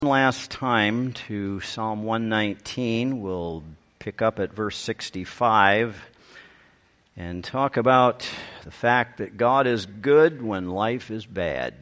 Last time to Psalm 119. We'll pick up at verse 65 and talk about the fact that God is good when life is bad.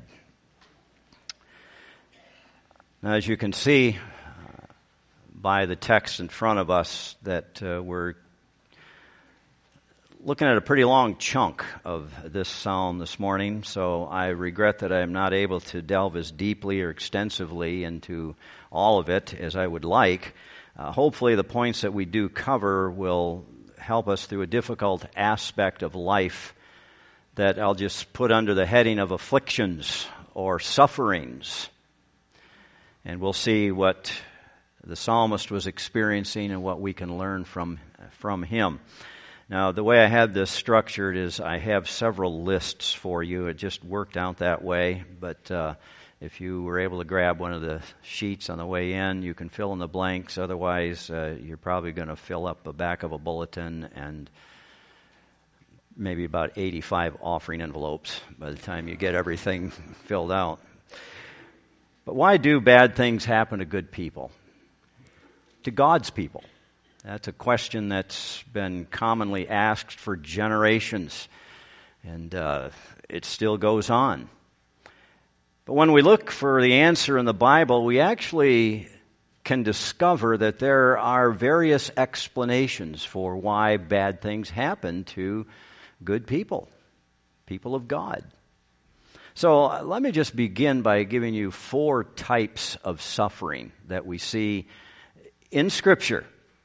Now, as you can see by the text in front of us, that we're looking at a pretty long chunk of this psalm this morning, so I regret that I am not able to delve as deeply or extensively into all of it as I would like. Hopefully the points that we do cover will help us through a difficult aspect of life that I'll just put under the heading of afflictions or sufferings. And we'll see what the psalmist was experiencing and what we can learn from him. Now, the way I had this structured is I have several lists for you. It just worked out that way, but if you were able to grab one of the sheets on the way in, you can fill in the blanks. Otherwise, you're probably going to fill up the back of a bulletin and maybe about 85 offering envelopes by the time you get everything filled out. But why do bad things happen to good people? To God's people? That's a question that's been commonly asked for generations, and it still goes on. But when we look for the answer in the Bible, we actually can discover that there are various explanations for why bad things happen to good people, people of God. So let me just begin by giving you 4 types of suffering that we see in Scripture.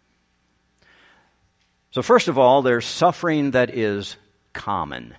So first of all, there's suffering that is common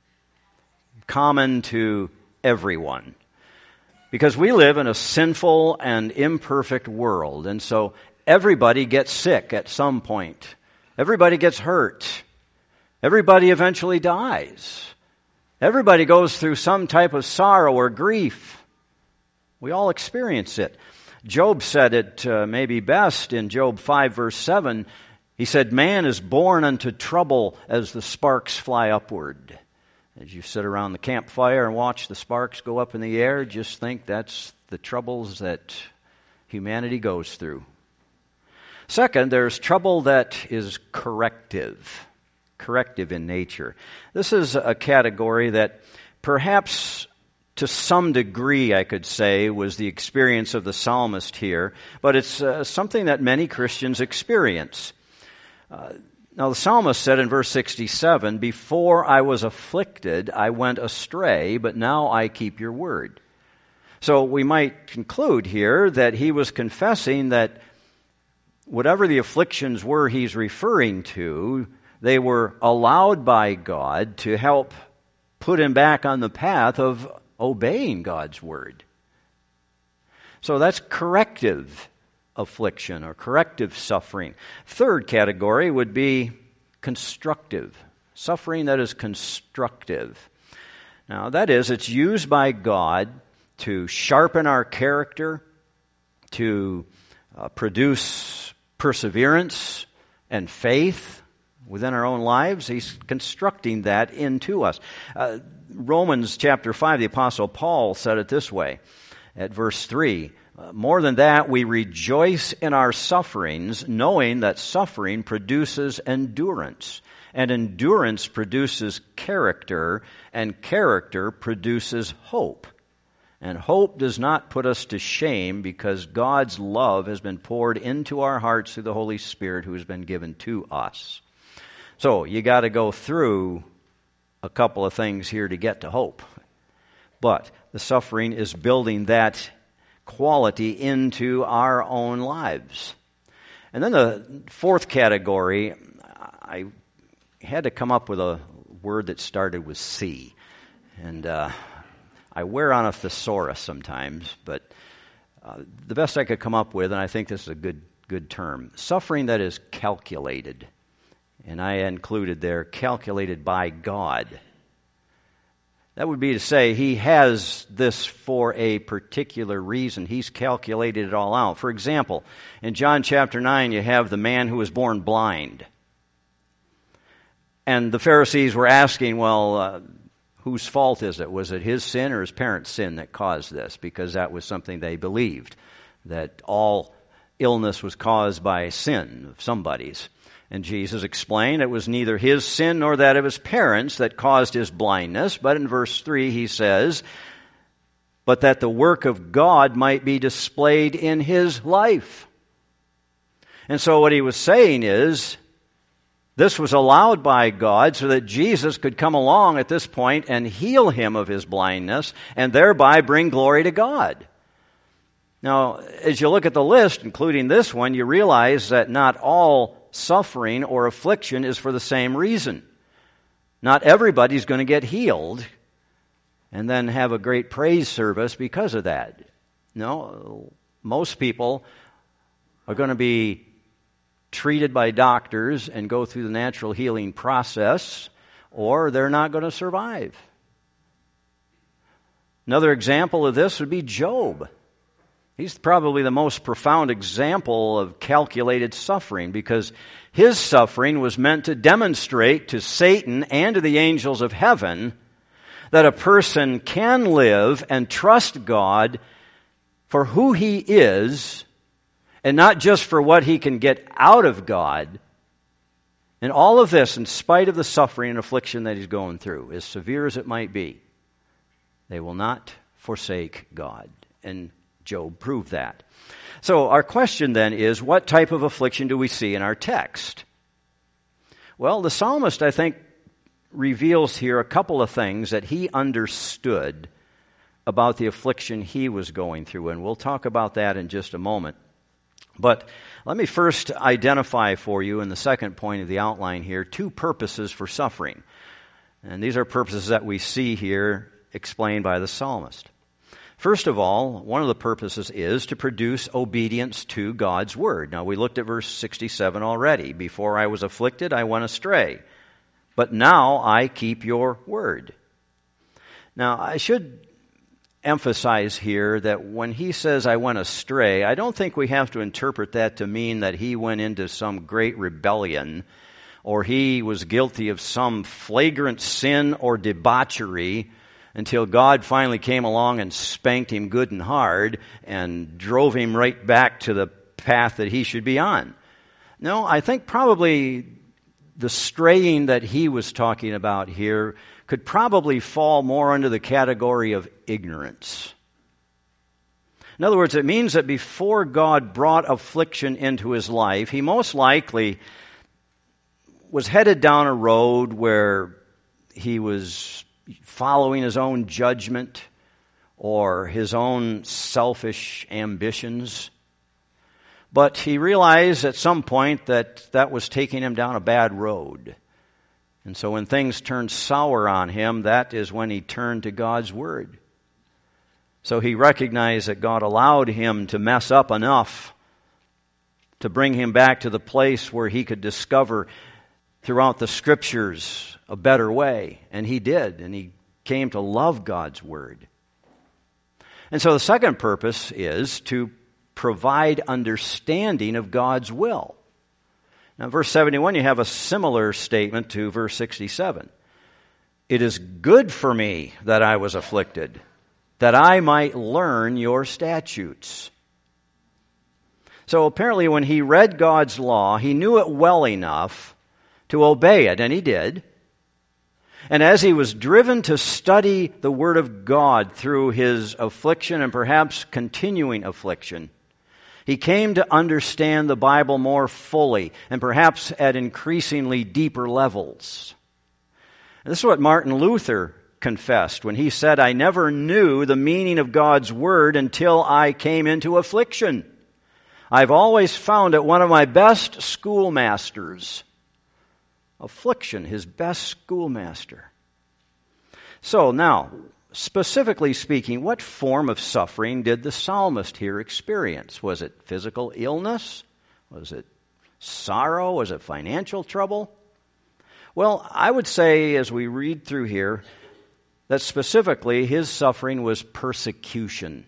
to everyone. Because we live in a sinful and imperfect world, and so everybody gets sick at some point. Everybody gets hurt. Everybody eventually dies. Everybody goes through some type of sorrow or grief. We all experience it. Job said it maybe best in Job 5 verse 7. He said, "Man is born unto trouble as the sparks fly upward." As you sit around the campfire and watch the sparks go up in the air, just think that's the troubles that humanity goes through. Second, there's trouble that is corrective in nature. This is a category that perhaps to some degree, I could say, was the experience of the psalmist here, but it's something that many Christians experience. Now the psalmist said in verse 67, "Before I was afflicted, I went astray, but now I keep your word." So we might conclude here that he was confessing that whatever the afflictions were he's referring to, they were allowed by God to help put him back on the path of obeying God's word. So that's corrective affliction or corrective suffering. Third category would be constructive, suffering that is constructive. Now that is, it's used by God to sharpen our character, to produce perseverance and faith within our own lives. He's constructing that into us. Romans chapter 5, the Apostle Paul said it this way at verse 3, "More than that, we rejoice in our sufferings, knowing that suffering produces endurance, and endurance produces character, and character produces hope. And hope does not put us to shame, because God's love has been poured into our hearts through the Holy Spirit who has been given to us." So you got to go through a couple of things here to get to hope. But the suffering is building that quality into our own lives. And then the fourth category, I had to come up with a word that started with C. And I wear on a thesaurus sometimes, but the best I could come up with, and I think this is a good term, suffering that is calculated. And I included there, calculated by God. That would be to say he has this for a particular reason. He's calculated it all out. For example, in John chapter 9, you have the man who was born blind. And the Pharisees were asking, well, whose fault is it? Was it his sin or his parents' sin that caused this? Because that was something they believed. that all illness was caused by sin of somebody's. And Jesus explained it was neither his sin nor that of his parents that caused his blindness. But in verse 3 he says, but that the work of God might be displayed in his life. And so what he was saying is, this was allowed by God so that Jesus could come along at this point and heal him of his blindness and thereby bring glory to God. Now, as you look at the list, including this one, you realize that not all suffering or affliction is for the same reason. Not everybody's going to get healed and then have a great praise service because of that. No, most people are going to be treated by doctors and go through the natural healing process, or they're not going to survive. Another example of this would be Job. He's probably the most profound example of calculated suffering, because his suffering was meant to demonstrate to Satan and to the angels of heaven that a person can live and trust God for who he is, and not just for what he can get out of God. And all of this, in spite of the suffering and affliction that he's going through, as severe as it might be, they will not forsake God. And Job proved that. So our question then is, what type of affliction do we see in our text? Well, the psalmist, I think, reveals here a couple of things that he understood about the affliction he was going through, and we'll talk about that in just a moment. But let me first identify for you, in the second point of the outline here, two purposes for suffering. And these are purposes that we see here explained by the psalmist. First of all, one of the purposes is to produce obedience to God's word. Now, we looked at verse 67 already. Before I was afflicted, I went astray, but now I keep your word. Now, I should emphasize here that when he says I went astray, I don't think we have to interpret that to mean that he went into some great rebellion or he was guilty of some flagrant sin or debauchery until God finally came along and spanked him good and hard and drove him right back to the path that he should be on. No, I think probably the straying that he was talking about here could probably fall more under the category of ignorance. In other words, it means that before God brought affliction into his life, he most likely was headed down a road where he was following his own judgment or his own selfish ambitions. But he realized at some point that that was taking him down a bad road. And so when things turned sour on him, that is when he turned to God's word. So he recognized that God allowed him to mess up enough to bring him back to the place where he could discover throughout the Scriptures a better way. And he did, and he came to love God's word. And so the second purpose is to provide understanding of God's will. Now, verse 71, you have a similar statement to verse 67. It is good for me that I was afflicted, that I might learn your statutes. So apparently when he read God's law, he knew it well enough to obey it, and he did. And as he was driven to study the Word of God through his affliction and perhaps continuing affliction, he came to understand the Bible more fully and perhaps at increasingly deeper levels. And this is what Martin Luther confessed when he said, I never knew the meaning of God's word until I came into affliction. I've always found it one of my best schoolmasters. Affliction, his best schoolmaster. So now, specifically speaking, what form of suffering did the psalmist here experience? Was it physical illness? Was it sorrow? Was it financial trouble? Well, I would say, as we read through here, that specifically his suffering was persecution.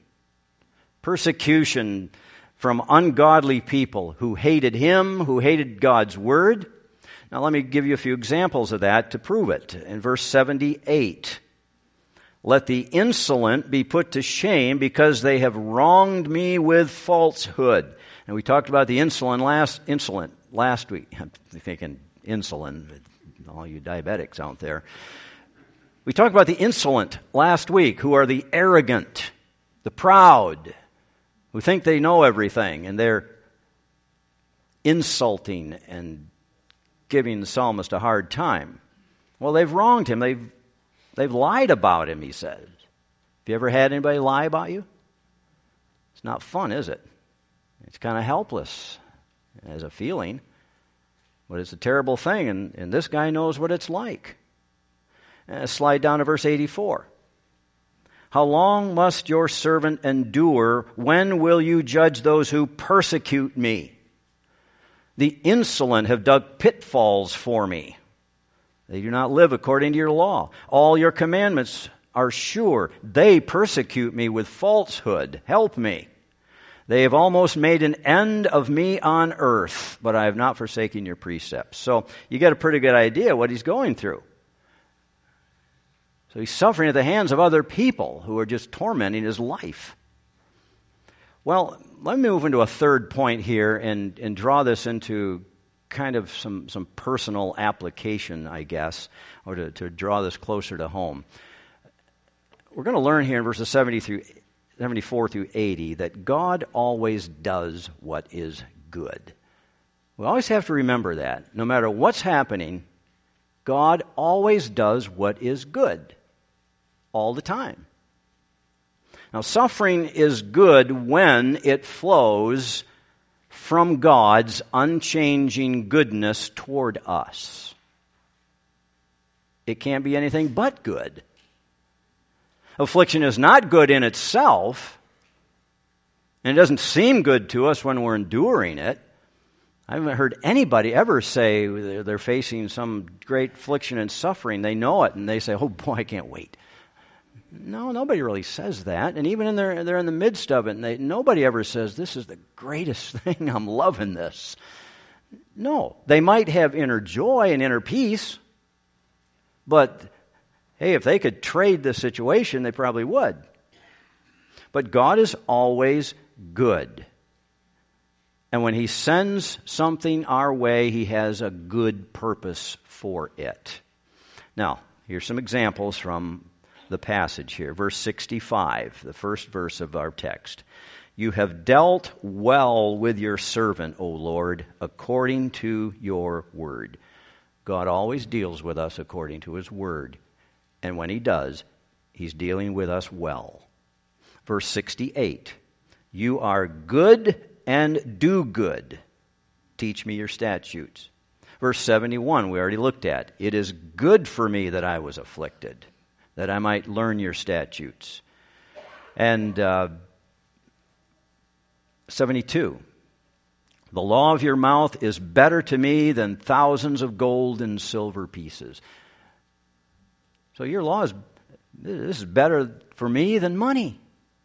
Persecution from ungodly people who hated him, who hated God's word. Now let me give you a few examples of that to prove it. In verse 78, Let the insolent be put to shame because they have wronged me with falsehood. And we talked about the insolent last week. I'm thinking insulin, all you diabetics out there. We talked about the insolent last week, who are the arrogant, the proud, who think they know everything, and they're insulting and giving the psalmist a hard time. Well, they've wronged him. They've lied about him, he says. Have you ever had anybody lie about you? It's not fun, is it? It's kind of helpless as a feeling. But it's a terrible thing, and this guy knows what it's like. Slide down to verse 84. How long must your servant endure? When will you judge those who persecute me? The insolent have dug pitfalls for me. They do not live according to your law. All your commandments are sure. They persecute me with falsehood. Help me. They have almost made an end of me on earth, but I have not forsaken your precepts. So you get a pretty good idea what he's going through. So he's suffering at the hands of other people who are just tormenting his life. Well, let me move into a third point here and draw this into kind of some personal application, I guess, or to draw this closer to home. We're going to learn here in verses 74 through 80 that God always does what is good. We always have to remember that. No matter what's happening, God always does what is good. All the time. Now, suffering is good when it flows from God's unchanging goodness toward us. It can't be anything but good. Affliction is not good in itself, and it doesn't seem good to us when we're enduring it. I haven't heard anybody ever say they're facing some great affliction and suffering. They know it, and they say, oh boy, I can't wait. No, nobody really says that. And even they're in the midst of it, and nobody ever says, this is the greatest thing, I'm loving this. No, they might have inner joy and inner peace, but hey, if they could trade the situation, they probably would. But God is always good. And when He sends something our way, He has a good purpose for it. Now, here's some examples from the passage here. Verse 65, the first verse of our text. You have dealt well with your servant, O Lord, according to your word. God always deals with us according to His word. And when He does, He's dealing with us well. Verse 68, you are good and do good. Teach me your statutes. Verse 71, we already looked at. It is good for me that I was afflicted, that I might learn your statutes. And 72, the law of your mouth is better to me than thousands of gold and silver pieces. So your law this is better for me than money.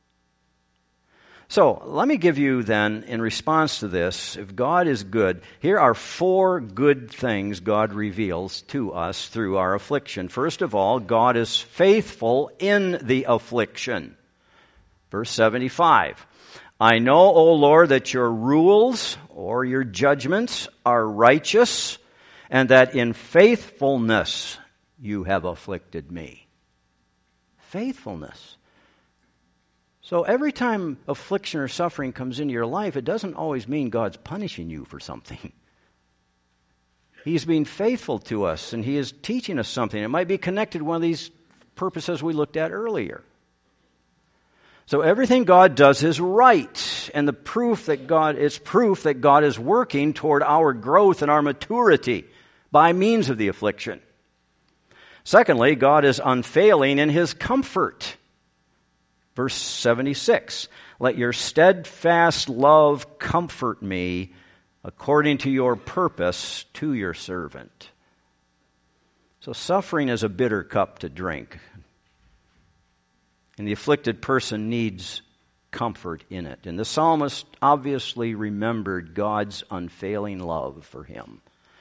So let me give you then, in response to this, if God is good, here are 4 good things God reveals to us through our affliction. First of all, God is faithful in the affliction. Verse 75, I know, O Lord, that your rules or your judgments are righteous, and that in faithfulness you have afflicted me. Faithfulness. So every time affliction or suffering comes into your life, it doesn't always mean God's punishing you for something. He's being faithful to us, and He is teaching us something. It might be connected to one of these purposes we looked at earlier. So everything God does is right, and it's proof that God is working toward our growth and our maturity by means of the affliction. Secondly, God is unfailing in His comfort. Verse 76, let your steadfast love comfort me according to your purpose to your servant. So suffering is a bitter cup to drink. And the afflicted person needs comfort in it. And the psalmist obviously remembered God's unfailing love for him.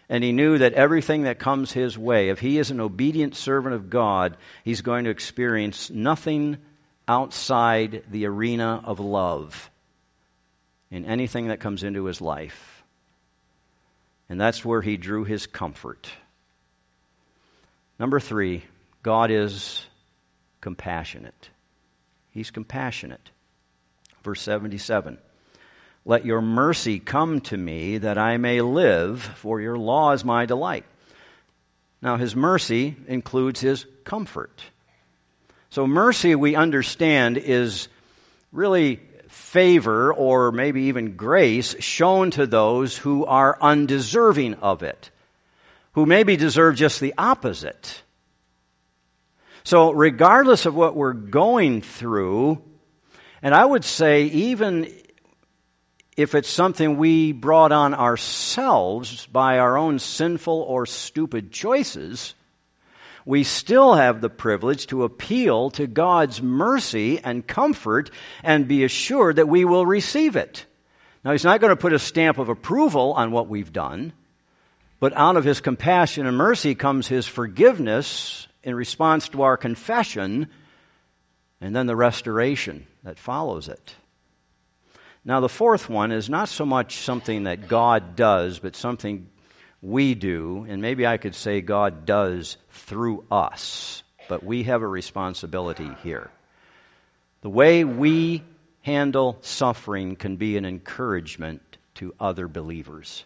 And he knew that everything that comes his way, if he is an obedient servant of God, he's going to experience nothing outside the arena of love in anything that comes into his life. And that's where he drew his comfort. Number 3, God is compassionate. He's compassionate. Verse 77. Let your mercy come to me that I may live, for your law is my delight. Now, his mercy includes his comfort. So mercy, we understand, is really favor or maybe even grace shown to those who are undeserving of it, who maybe deserve just the opposite. So regardless of what we're going through, and I would say even if it's something we brought on ourselves by our own sinful or stupid choices, we still have the privilege to appeal to God's mercy and comfort and be assured that we will receive it. Now, He's not going to put a stamp of approval on what we've done, but out of His compassion and mercy comes His forgiveness in response to our confession, and then the restoration that follows it. Now, the fourth one is not so much something that God does, but something we do, and maybe I could say God does through us, but we have a responsibility here. The way we handle suffering can be an encouragement to other believers.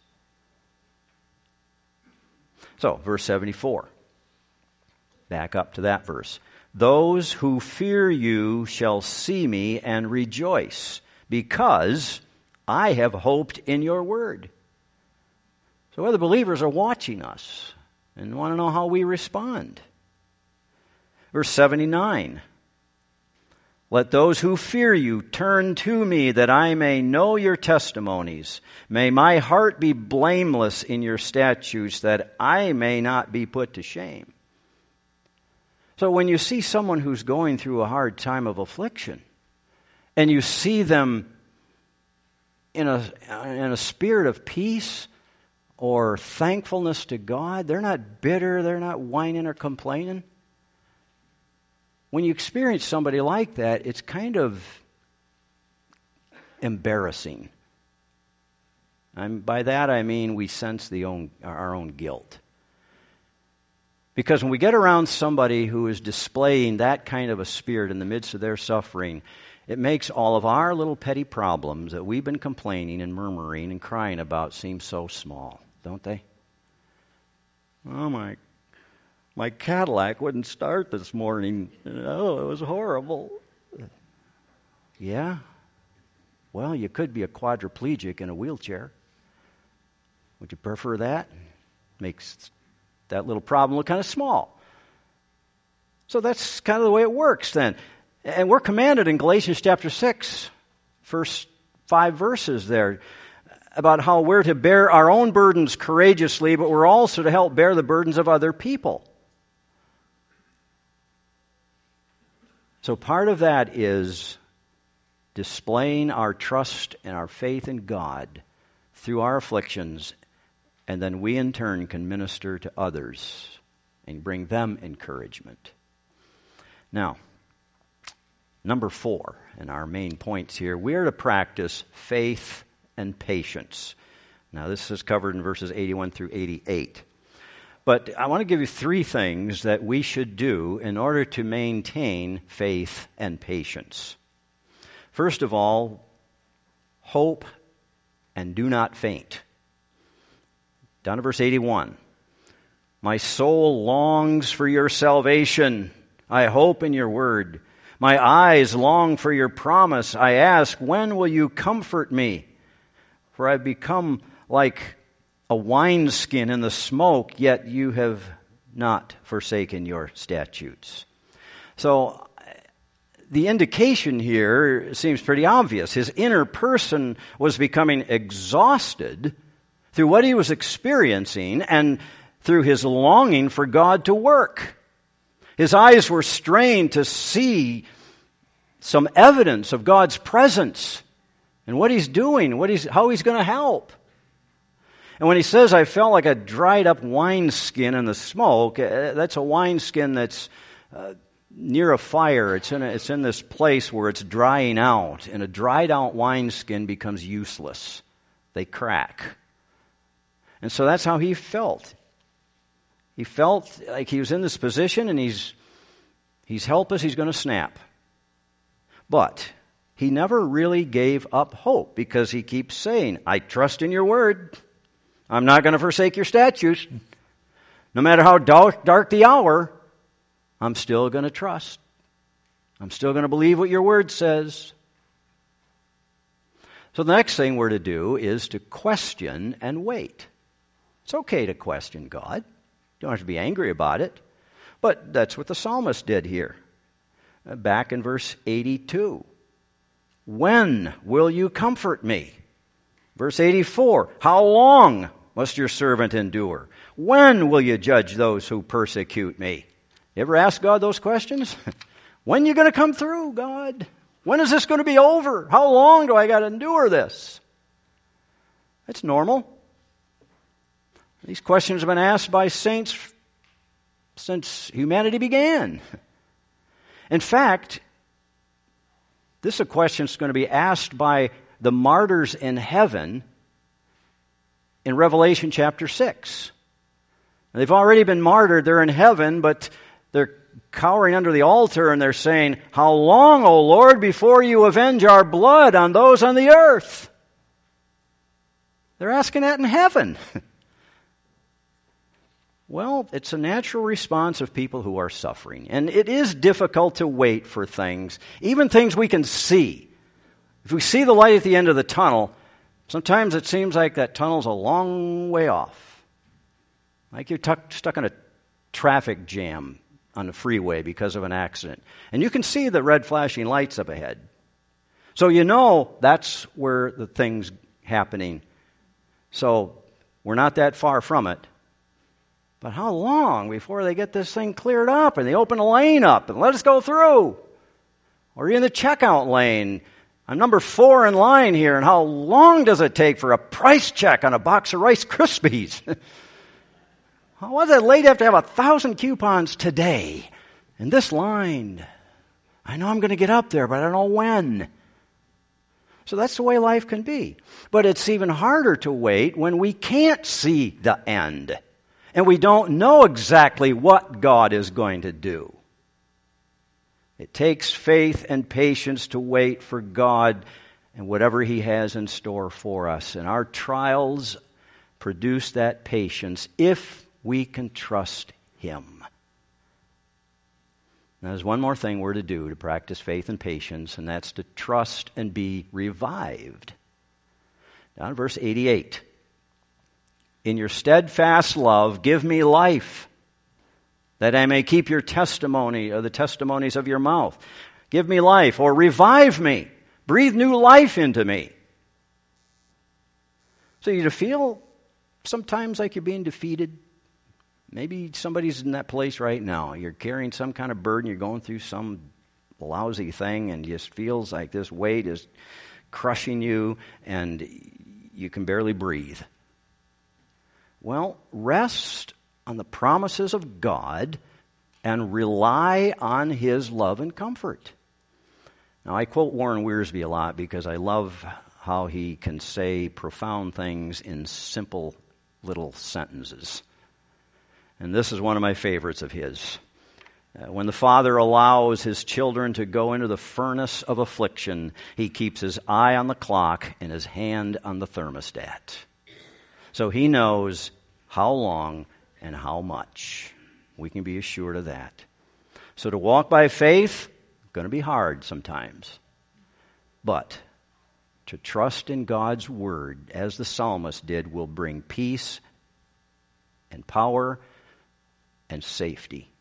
So, verse 74. Back up to that verse. Those who fear you shall see me and rejoice, because I have hoped in your word. So other believers are watching us and want to know how we respond. Verse 79. Let those who fear you turn to me that I may know your testimonies. May my heart be blameless in your statutes that I may not be put to shame. So when you see someone who's going through a hard time of affliction, and you see them in a spirit of peace or thankfulness to God, they're not bitter, they're not whining or complaining. When you experience somebody like that, it's kind of embarrassing. And by that I mean we sense our own guilt. Because when we get around somebody who is displaying that kind of a spirit in the midst of their suffering, it makes all of our little petty problems that we've been complaining and murmuring and crying about seem so small, don't they? Oh, my Cadillac wouldn't start this morning. Oh, it was horrible. Yeah? Well, you could be a quadriplegic in a wheelchair. Would you prefer that? Makes that little problem look kind of small. So that's kind of the way it works then. And we're commanded in Galatians chapter 6, first 5 verses there, about how we're to bear our own burdens courageously, but we're also to help bear the burdens of other people. So part of that is displaying our trust and our faith in God through our afflictions, and then we in turn can minister to others and bring them encouragement. Now, number 4 in our main points here, we are to practice faith and patience. Now, this is covered in verses 81 through 88. But I want to give you 3 things that we should do in order to maintain faith and patience. First of all, hope and do not faint. Down to verse 81. My soul longs for your salvation. I hope in your word. My eyes long for your promise. I ask, when will you comfort me? For I've become like a wineskin in the smoke, yet you have not forsaken your statutes. So the indication here seems pretty obvious. His inner person was becoming exhausted through what he was experiencing and through his longing for God to work. His eyes were strained to see some evidence of God's presence and what He's doing, how He's going to help. And when he says, I felt like a dried up wineskin in the smoke, that's a wineskin that's near a fire. It's in this place where it's drying out, and a dried out wineskin becomes useless. They crack. And so that's how he felt. He felt like he was in this position, and he's helpless, he's going to snap. But he never really gave up hope, because he keeps saying, I trust in your word. I'm not going to forsake your statutes. No matter how dark the hour, I'm still going to trust. I'm still going to believe what your word says. So the next thing we're to do is to question and wait. It's okay to question God. You don't have to be angry about it. But that's what the psalmist did here. Back in verse 82. When will you comfort me? Verse 84. How long must your servant endure? When will you judge those who persecute me? You ever ask God those questions? When are you going to come through, God? When is this going to be over? How long do I got to endure this? That's normal. These questions have been asked by saints since humanity began. In fact, this is a question that's going to be asked by the martyrs in heaven in Revelation chapter 6. They've already been martyred. They're in heaven, but they're cowering under the altar and they're saying, how long, O Lord, before you avenge our blood on those on the earth? They're asking that in heaven. Well, it's a natural response of people who are suffering. And it is difficult to wait for things, even things we can see. If we see the light at the end of the tunnel, sometimes it seems like that tunnel's a long way off. Like you're stuck in a traffic jam on the freeway because of an accident. And you can see the red flashing lights up ahead. So you know that's where the thing's happening. So we're not that far from it. But how long before they get this thing cleared up and they open the lane up and let us go through? Or you're in the checkout lane. I'm number 4 in line here, and how long does it take for a price check on a box of Rice Krispies? Why does that lady have to have 1,000 coupons today in this line? I know I'm going to get up there, but I don't know when. So that's the way life can be. But it's even harder to wait when we can't see the end. And we don't know exactly what God is going to do. It takes faith and patience to wait for God and whatever He has in store for us. And our trials produce that patience if we can trust Him. Now, there's one more thing we're to do to practice faith and patience, and that's to trust and be revived. Down in verse 88. In your steadfast love, give me life, that I may keep your testimony, or the testimonies of your mouth. Give me life, or revive me. Breathe new life into me. So you feel sometimes like you're being defeated. Maybe somebody's in that place right now. You're carrying some kind of burden. You're going through some lousy thing, and it just feels like this weight is crushing you, and you can barely breathe. Well, rest on the promises of God and rely on His love and comfort. Now, I quote Warren Wiersbe a lot because I love how he can say profound things in simple little sentences. And this is one of my favorites of his. When the Father allows His children to go into the furnace of affliction, He keeps His eye on the clock and His hand on the thermostat. So He knows how long and how much. We can be assured of that. So to walk by faith, going to be hard sometimes. But to trust in God's Word, as the psalmist did, will bring peace and power and safety.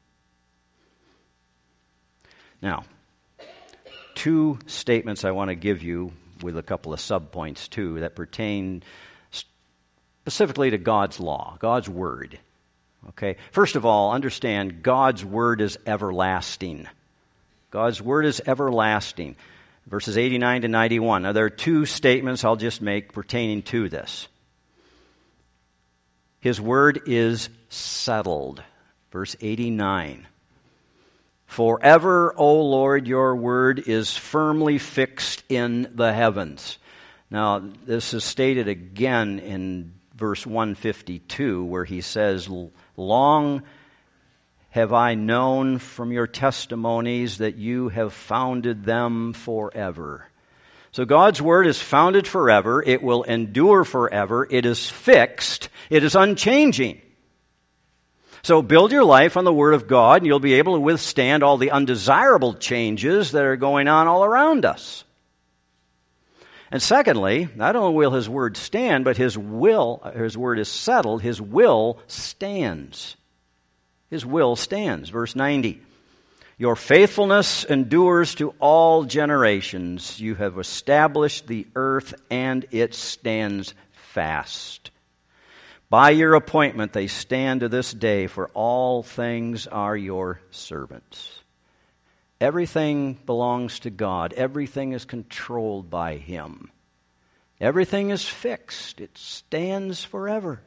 Now, 2 statements I want to give you with a couple of subpoints too that pertain specifically to God's law, God's Word. Okay? First of all, understand God's Word is everlasting. God's Word is everlasting. Verses 89 to 91. Now, there are 2 statements I'll just make pertaining to this. His word is settled. Verse 89. Forever, O Lord, your word is firmly fixed in the heavens. Now, this is stated again in verse 152, where he says, long have I known from your testimonies that you have founded them forever. So God's word is founded forever. It will endure forever. It is fixed. It is unchanging. So build your life on the Word of God, and you'll be able to withstand all the undesirable changes that are going on all around us. And secondly, not only will His Word stand, but His Word is settled, His will stands. His will stands. Verse 90. Your faithfulness endures to all generations. You have established the earth, and it stands fast. By your appointment they stand to this day, for all things are your servants. Everything belongs to God. Everything is controlled by Him. Everything is fixed. It stands forever.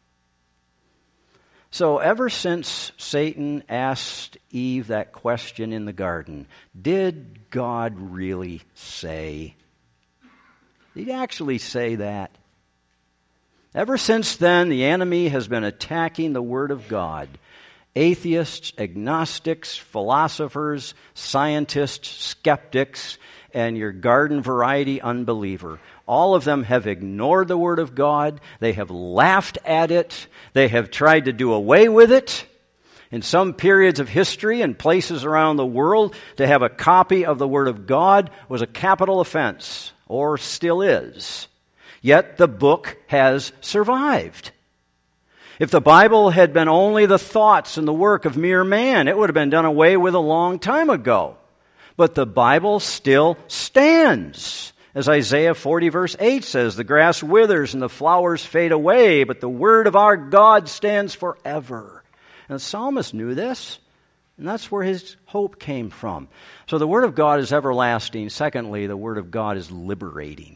So ever since Satan asked Eve that question in the garden, did God really say? Did He actually say that? Ever since then, the enemy has been attacking the Word of God. Atheists, agnostics, philosophers, scientists, skeptics, and your garden variety unbeliever. All of them have ignored the Word of God. They have laughed at it. They have tried to do away with it. In some periods of history and places around the world, to have a copy of the Word of God was a capital offense, or still is. Yet the book has survived. If the Bible had been only the thoughts and the work of mere man, it would have been done away with a long time ago. But the Bible still stands. As Isaiah 40 verse 8 says, the grass withers and the flowers fade away, but the word of our God stands forever. And the psalmist knew this, and that's where his hope came from. So the word of God is everlasting. Secondly, the word of God is liberating.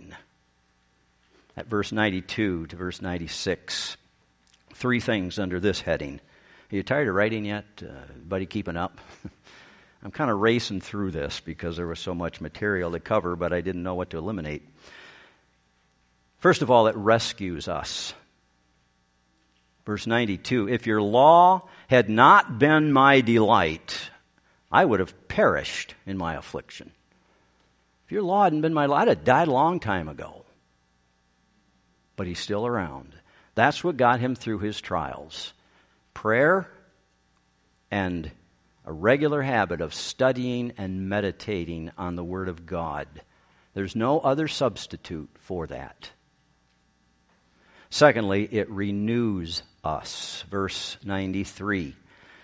At verse 92 to verse 96. 3 things under this heading. Are you tired of writing yet? Buddy, keeping up? I'm kind of racing through this because there was so much material to cover, but I didn't know what to eliminate. First of all, it rescues us. Verse 92, if your law had not been my delight, I would have perished in my affliction. If your law hadn't been my delight, I'd have died a long time ago. But He's still around. That's what got Him through His trials. Prayer and a regular habit of studying and meditating on the Word of God. There's no other substitute for that. Secondly, it renews us. Verse 93.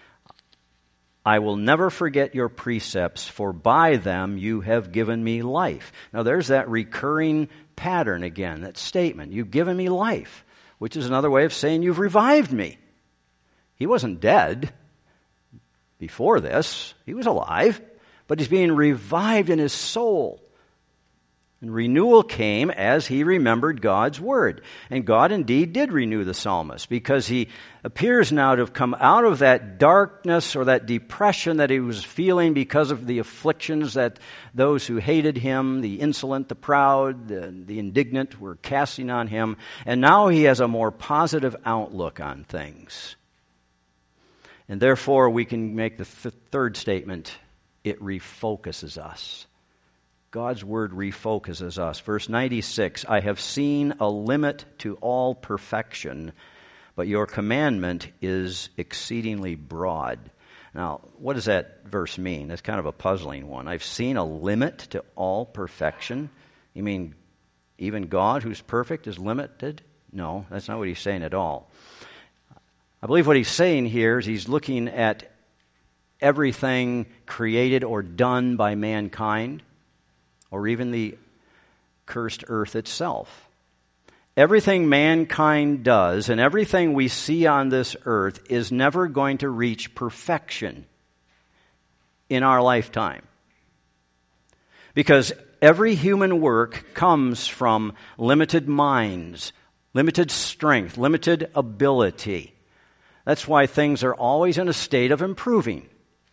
I will never forget your precepts, for by them you have given me life. Now there's that recurring pattern again, that statement. You've given me life, which is another way of saying you've revived me. He wasn't dead before this. He was alive, but he's being revived in his soul. And renewal came as he remembered God's word. And God indeed did renew the psalmist, because he appears now to have come out of that darkness or that depression that he was feeling because of the afflictions that those who hated him, the insolent, the proud, the indignant, were casting on him. And now he has a more positive outlook on things. And therefore we can make the third statement: it refocuses us. God's word refocuses us. Verse 96, I have seen a limit to all perfection, but your commandment is exceedingly broad. Now, what does that verse mean? That's kind of a puzzling one. I've seen a limit to all perfection. You mean even God, who's perfect, is limited? No, that's not what he's saying at all. I believe what he's saying here is he's looking at everything created or done by mankind, or even the cursed earth itself. Everything mankind does and everything we see on this earth is never going to reach perfection in our lifetime. Because every human work comes from limited minds, limited strength, limited ability. That's why things are always in a state of improving.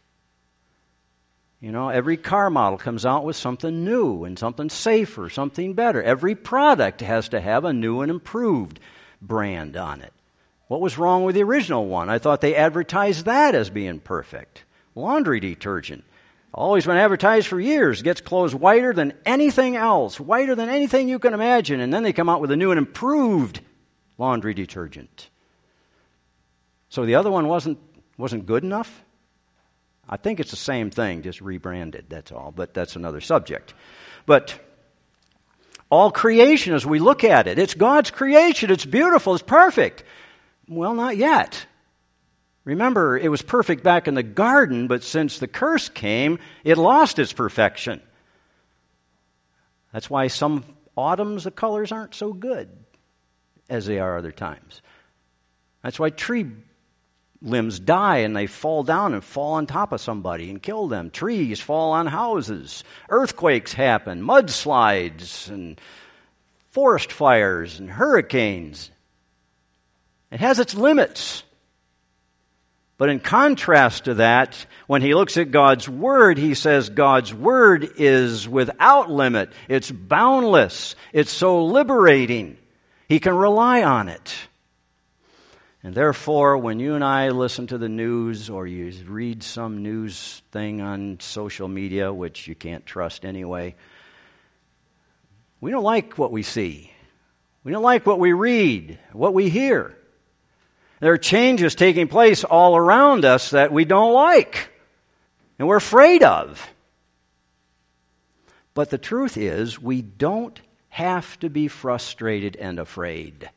You know, every car model comes out with something new and something safer, something better. Every product has to have a new and improved brand on it. What was wrong with the original one? I thought they advertised that as being perfect. Laundry detergent. Always been advertised for years. Gets clothes whiter than anything else. Whiter than anything you can imagine. And then they come out with a new and improved laundry detergent. So the other one wasn't good enough? I think it's the same thing, just rebranded, that's all. But that's another subject. But all creation, as we look at it, it's God's creation. It's beautiful. It's perfect. Well, not yet. Remember, it was perfect back in the garden, but since the curse came, it lost its perfection. That's why some autumns the colors aren't so good as they are other times. That's why tree limbs die and they fall down and fall on top of somebody and kill them. Trees fall on houses. Earthquakes happen. Mudslides and forest fires and hurricanes. It has its limits. But in contrast to that, when he looks at God's Word, he says God's Word is without limit. It's boundless. It's so liberating. He can rely on it. And therefore, when you and I listen to the news or you read some news thing on social media, which you can't trust anyway, we don't like what we see. We don't like what we read, what we hear. There are changes taking place all around us that we don't like and we're afraid of. But the truth is, we don't have to be frustrated and afraid.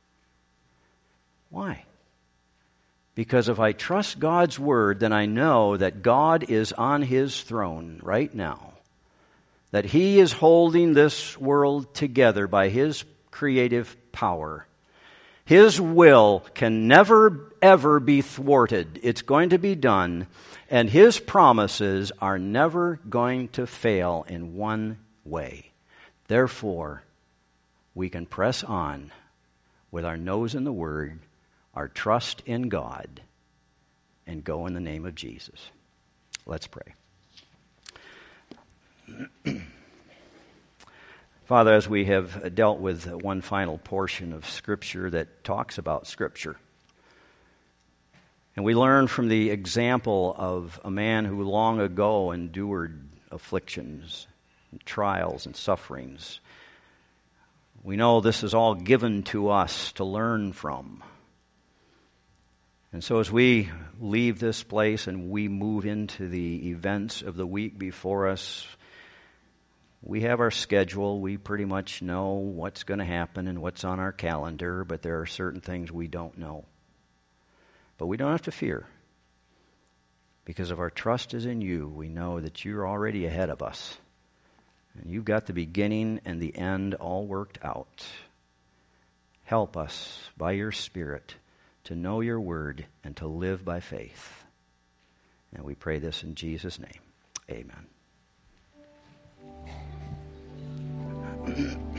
Why? Because if I trust God's Word, then I know that God is on His throne right now. That He is holding this world together by His creative power. His will can never, ever be thwarted. It's going to be done. And His promises are never going to fail in one way. Therefore, we can press on with our nose in the Word, our trust in God, and go in the name of Jesus. Let's pray. Father, as we have dealt with one final portion of Scripture that talks about Scripture, and we learn from the example of a man who long ago endured afflictions, and trials, and sufferings, we know this is all given to us to learn from. And so as we leave this place and we move into the events of the week before us, we have our schedule. We pretty much know what's going to happen and what's on our calendar, but there are certain things we don't know. But we don't have to fear. Because if our trust is in you, we know that you're already ahead of us. And you've got the beginning and the end all worked out. Help us by your Spirit to know your word and to live by faith. And we pray this in Jesus' name. Amen.